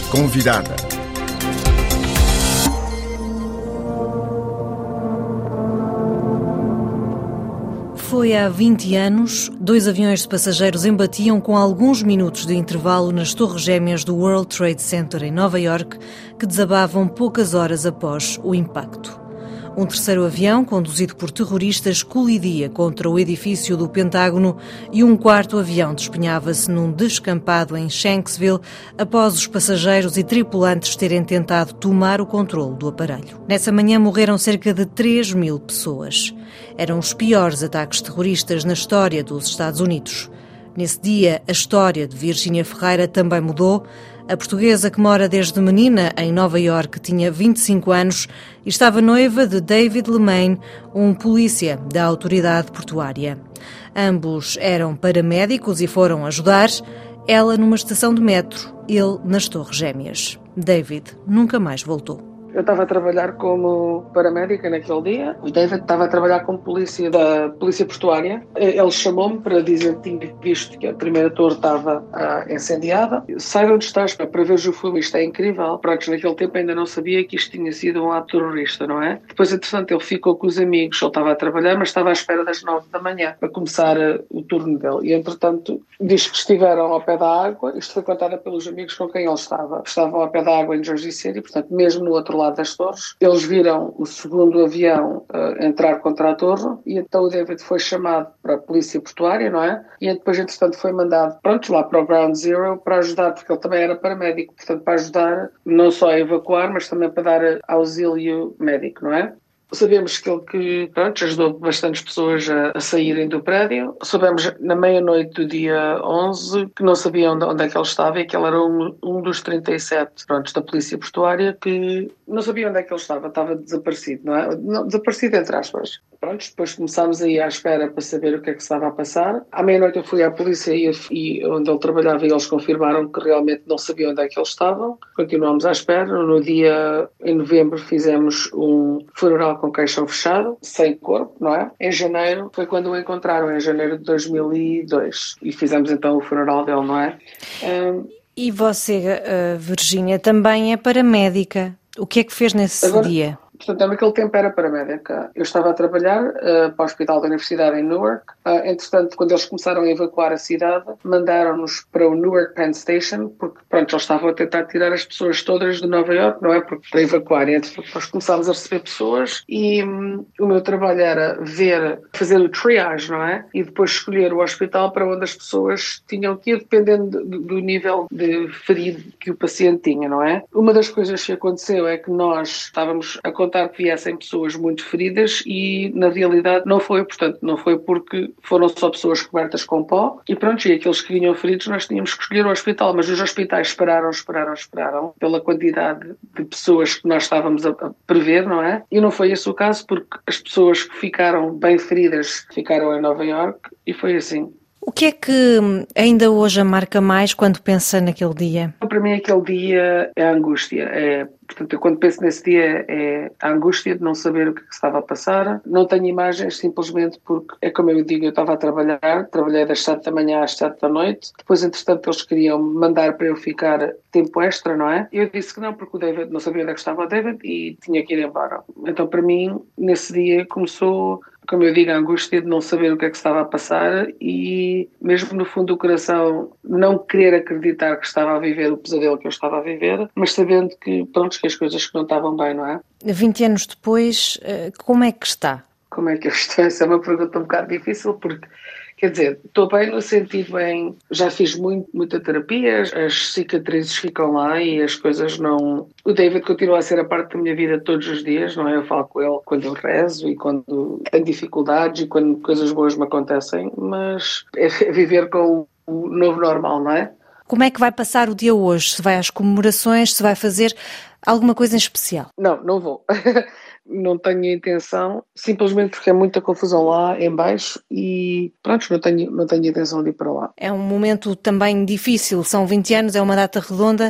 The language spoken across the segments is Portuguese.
Convidada. Foi há 20 anos, 2 aviões de passageiros embatiam com alguns minutos de intervalo nas torres gêmeas do World Trade Center em Nova Iorque, que desabavam poucas horas após o impacto. Um terceiro avião, conduzido por terroristas, colidia contra o edifício do Pentágono e um quarto avião despenhava-se num descampado em Shanksville após os passageiros e tripulantes terem tentado tomar o controle do aparelho. Nessa manhã morreram cerca de 3.000 pessoas. Eram os piores ataques terroristas na história dos Estados Unidos. Nesse dia, a história de Virgínia Ferreira também mudou. A portuguesa que mora desde menina em Nova Iorque tinha 25 anos e estava noiva de David Lemaine, um polícia da autoridade portuária. Ambos eram paramédicos e foram ajudar, ela numa estação de metro, ele nas Torres Gêmeas. David nunca mais voltou. Eu estava a trabalhar como paramédica naquele dia. O David estava a trabalhar como polícia da Polícia Portuária. Ele chamou-me para dizer que tinha visto que a primeira torre estava incendiada. Sai de onde estás para ver o filme, isto é incrível. Pronto, naquele tempo ainda não sabia que isto tinha sido um ato terrorista, não é? Depois, entretanto, ele ficou com os amigos. Ele estava a trabalhar, mas estava à espera das 9 da manhã para começar o turno dele. E, entretanto, diz que estiveram ao pé da água. Isto foi contado pelos amigos com quem ele estava. Estavam ao pé da água em Jersey City, portanto, mesmo no outro lado das torres. Eles viram o segundo avião entrar contra a torre e então o David foi chamado para a polícia portuária, não é? E depois, entretanto, foi mandado, lá para o Ground Zero para ajudar, porque ele também era paramédico, portanto, para ajudar não só a evacuar, mas também para dar auxílio médico, não é? Sabemos que ele ajudou bastantes pessoas a saírem do prédio. Soubemos na meia-noite do dia 11 que não sabiam onde é que ele estava e que ele era um dos 37 da polícia portuária que não sabia onde é que ele estava desaparecido, não é? Desaparecido entre aspas. Depois começámos a ir à espera para saber o que é que estava a passar. À meia-noite eu fui à polícia e onde ele trabalhava e eles confirmaram que realmente não sabiam onde é que eles estavam. Continuámos à espera. No dia, em novembro, fizemos um funeral com caixão fechado, sem corpo, não é? Em janeiro foi quando o encontraram, em janeiro de 2002. E fizemos então o funeral dele, não é? E você, Virgínia, também é paramédica. O que é que fez nesse dia? Portanto, naquele tempo era paramédica. Eu estava a trabalhar para o Hospital da Universidade em Newark. Entretanto, quando eles começaram a evacuar a cidade, mandaram-nos para o Newark Penn Station, porque eles estavam a tentar tirar as pessoas todas de Nova Iorque, não é? Porque para evacuar. Então, nós começámos a receber pessoas e o meu trabalho era fazer o triage, não é? E depois escolher o hospital para onde as pessoas tinham que ir, dependendo do nível de ferido que o paciente tinha, não é? Uma das coisas que aconteceu é que nós estávamos a contar que viessem pessoas muito feridas e na realidade não foi, portanto não foi porque foram só pessoas cobertas com pó e e aqueles que vinham feridos nós tínhamos que escolher o hospital, mas os hospitais esperaram pela quantidade de pessoas que nós estávamos a prever, não é? E não foi esse o caso porque as pessoas que ficaram bem feridas ficaram em Nova Iorque e foi assim. O que é que ainda hoje a marca mais quando pensa naquele dia? Para mim aquele dia é a angústia. Portanto, eu quando penso nesse dia é a angústia de não saber o que estava a passar. Não tenho imagens simplesmente porque, é como eu digo, eu estava a trabalhei das 7 da manhã às 7 da noite. Depois, entretanto, eles queriam me mandar para eu ficar tempo extra, não é? Eu disse que não, porque o David, não sabia onde é que estava o David e tinha que ir embora. Então, para mim, nesse dia começou, como eu digo, a angústia de não saber o que é que estava a passar e mesmo no fundo do coração não querer acreditar que estava a viver o pesadelo que eu estava a viver, mas sabendo que, que as coisas que não estavam bem, não é? 20 anos depois, como é que está? Como é que eu estou? Essa é uma pergunta um bocado difícil porque, quer dizer, estou bem no sentido já fiz muita terapia, as cicatrizes ficam lá e as coisas não... O David continua a ser a parte da minha vida todos os dias, não é? Eu falo com ele quando eu rezo e quando tenho dificuldades e quando coisas boas me acontecem, mas é viver com o novo normal, não é? Como é que vai passar o dia hoje? Se vai às comemorações, se vai fazer alguma coisa em especial? Não vou. Não tenho a intenção, simplesmente porque é muita confusão lá em baixo e não tenho a intenção de ir para lá. É um momento também difícil, são 20 anos, é uma data redonda,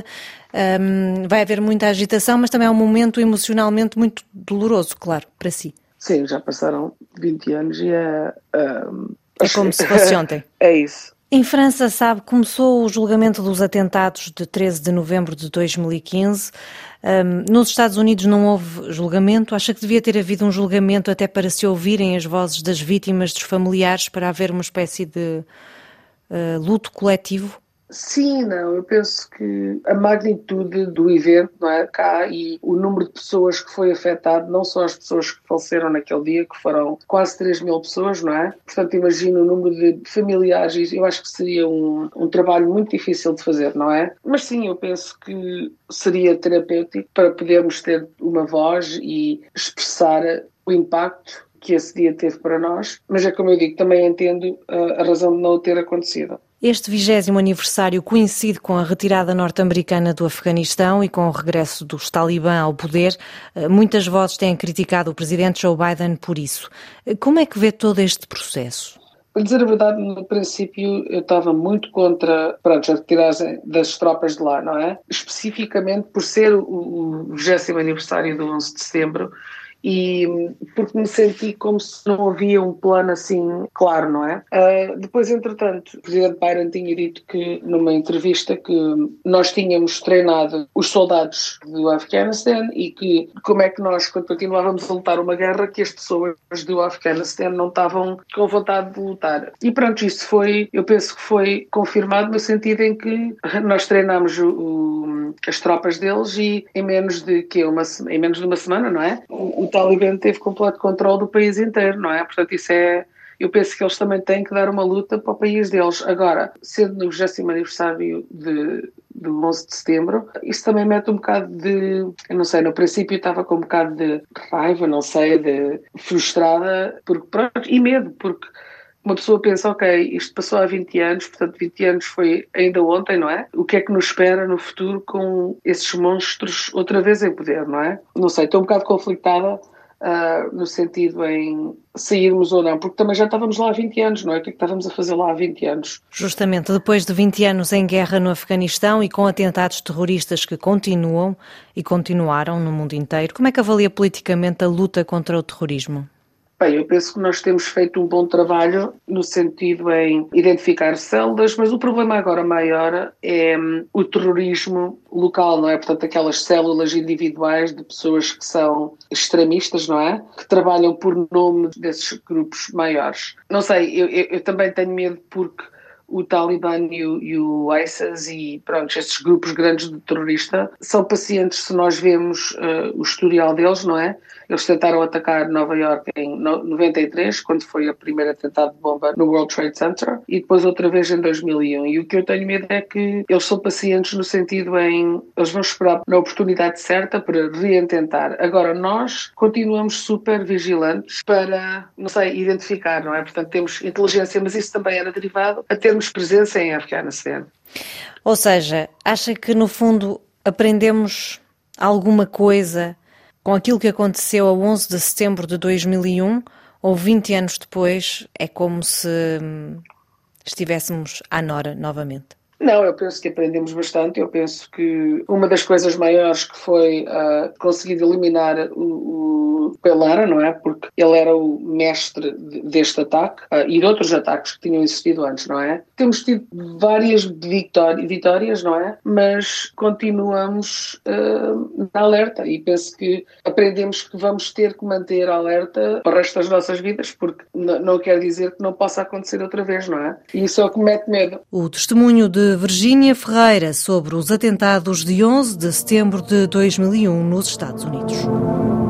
vai haver muita agitação, mas também é um momento emocionalmente muito doloroso, claro, para si. Sim, já passaram 20 anos e é como se fosse ontem. É isso. Em França, sabe, começou o julgamento dos atentados de 13 de novembro de 2015. Nos Estados Unidos não houve julgamento. Acha que devia ter havido um julgamento até para se ouvirem as vozes das vítimas, dos familiares, para haver uma espécie de luto coletivo? Sim, não, eu penso que a magnitude do evento, não é, cá, e o número de pessoas que foi afetado, não só as pessoas que faleceram naquele dia, que foram quase 3.000 pessoas, não é? Portanto, imagino o número de familiares, eu acho que seria um trabalho muito difícil de fazer, não é? Mas sim, eu penso que seria terapêutico para podermos ter uma voz e expressar o impacto que esse dia teve para nós, mas é como eu digo, também entendo a razão de não ter acontecido. Este 20º aniversário coincide com a retirada norte-americana do Afeganistão e com o regresso dos talibã ao poder. Muitas vozes têm criticado o presidente Joe Biden por isso. Como é que vê todo este processo? Para dizer a verdade, no princípio eu estava muito contra a retiragem das tropas de lá, não é? Especificamente por ser o 20º aniversário do 11 de setembro, e porque me senti como se não havia um plano assim claro, não é? Depois, entretanto, o presidente Biden tinha dito que, numa entrevista, que nós tínhamos treinado os soldados do Afeganistão e que como é que nós, quando continuávamos a lutar uma guerra, que as pessoas do Afeganistão não estavam com vontade de lutar. E pronto, isso foi, eu penso que foi confirmado no sentido em que nós treinámos as tropas deles e em menos de uma semana, não é? O Talibã teve completo controle do país inteiro, não é? Portanto, isso é... Eu penso que eles também têm que dar uma luta para o país deles. Agora, sendo no 20º aniversário do 11 de setembro, isso também mete um bocado de... Eu não sei, no princípio estava com um bocado de raiva, não sei, de frustrada, porque, pronto, e medo, porque uma pessoa pensa, ok, isto passou há 20 anos, portanto 20 anos foi ainda ontem, não é? O que é que nos espera no futuro com esses monstros outra vez em poder, não é? Não sei, estou um bocado conflitada no sentido em sairmos ou não, porque também já estávamos lá há 20 anos, não é? O que é que estávamos a fazer lá há 20 anos? Justamente depois de 20 anos em guerra no Afeganistão e com atentados terroristas que continuam e continuaram no mundo inteiro, como é que avalia politicamente a luta contra o terrorismo? Bem, eu penso que nós temos feito um bom trabalho no sentido em identificar células, mas o problema agora maior é o terrorismo local, não é? Portanto, aquelas células individuais de pessoas que são extremistas, não é? Que trabalham por nome desses grupos maiores. Não sei, eu também tenho medo porque o Talibã e o ISIS e, pronto, estes grupos grandes de terrorista são pacientes se nós vemos o historial deles, não é? Eles tentaram atacar Nova Iorque em 93, quando foi o primeiro atentado de bomba no World Trade Center, e depois outra vez em 2001. E o que eu tenho medo é que eles são pacientes no sentido em... Eles vão esperar na oportunidade certa para reintentar. Agora, nós continuamos super vigilantes para, não sei, identificar, não é? Portanto, temos inteligência, mas isso também era derivado a termos presença em Afeganistão. Ou seja, acha que no fundo aprendemos alguma coisa com aquilo que aconteceu a 11 de setembro de 2001, ou 20 anos depois, é como se estivéssemos à Nora novamente? Não, eu penso que aprendemos bastante. Eu penso que uma das coisas maiores que foi conseguir eliminar o Pelara, não é? Porque ele era o mestre deste ataque e de outros ataques que tinham existido antes, não é? Temos tido várias vitórias, não é? Mas continuamos na alerta e penso que aprendemos que vamos ter que manter a alerta para o resto das nossas vidas, porque não quer dizer que não possa acontecer outra vez, não é? E isso é o que me mete medo. O testemunho de Virgínia Ferreira sobre os atentados de 11 de setembro de 2001 nos Estados Unidos.